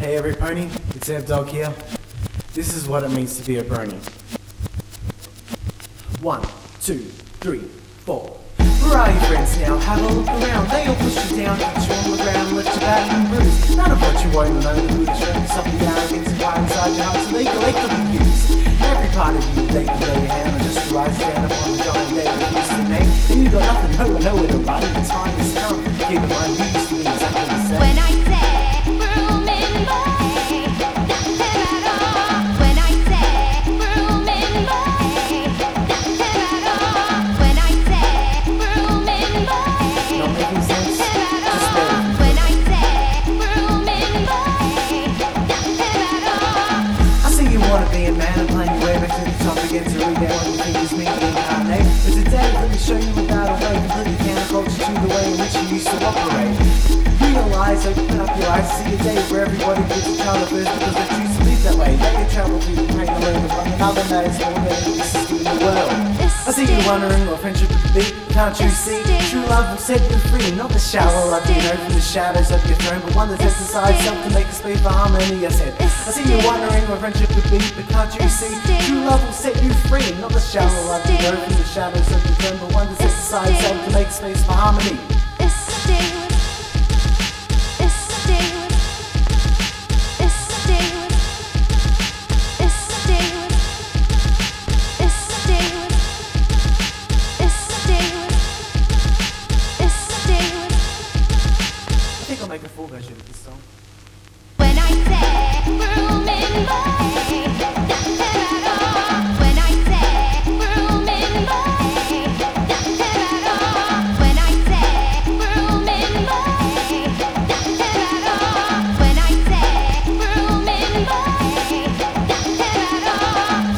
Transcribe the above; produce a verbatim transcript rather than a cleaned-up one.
Hey every pony, it's Ev Dog here. This is what it means to be a brony. One, two, three, four. Where are your friends now? Have a look around. They all push you down, put you on the ground, lift you back and bruise. None of what you won't know the good strength, something the arrogance and fire inside your heart, so they collectively use every part of you. They can lay your hand on just to rise, stand upon the giant they refuse to name. And you got nothing, no one, nowhere to run. The time has come. Keep in mind, you used to be exactly the same. When I say room in boy, nothing at all. When I say room in boy, nothing at all. When I say room in boy, Not making sense? nothing at Just all. bear. When I say room in boy, nothing at all. I see you wanna be a man and plan your way back to the top again to read out what you think is me incarnate. But today, let me show you without a way, completely counterculture to the way in which you used to operate. Realize, open up your eyes, see a day where everybody puts each other first because they choose to live that way. They can travel through the pain and learn with one another, that is more than any system in the world. I see you wondering what friendship could be. Can't you see? True love will set you free. Not the shallow love you know from the shadows of your throne, but one that sets aside self to make a space for harmony. I said, I see you wondering what friendship could be, but can't you see? True love will set you free. Not the shallow love you know from the shadows of your throne, but one that sets aside self to make space for harmony. I think I'll make a full version of this song. When I say room in boy.